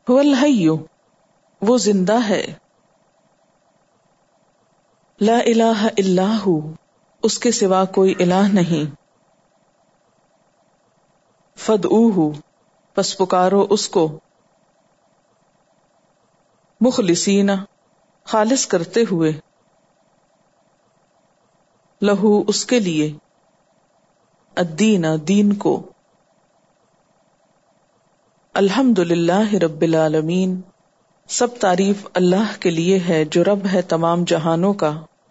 हुवल हय्यु, वो जिंदा है। ला इलाहा इल्लाहु, उसके सिवा कोई इलाह नहीं। फदऊहु, पस पुकारो उसको। मुखलिसीना, खालिस करते हुए। लहू, उसके लिए। अद्दीना, दीन को। अल्हम्दुलिल्लाहि रब्बिल आलमीन, सब तारीफ अल्लाह के लिए है जो रब है तमाम जहानों का।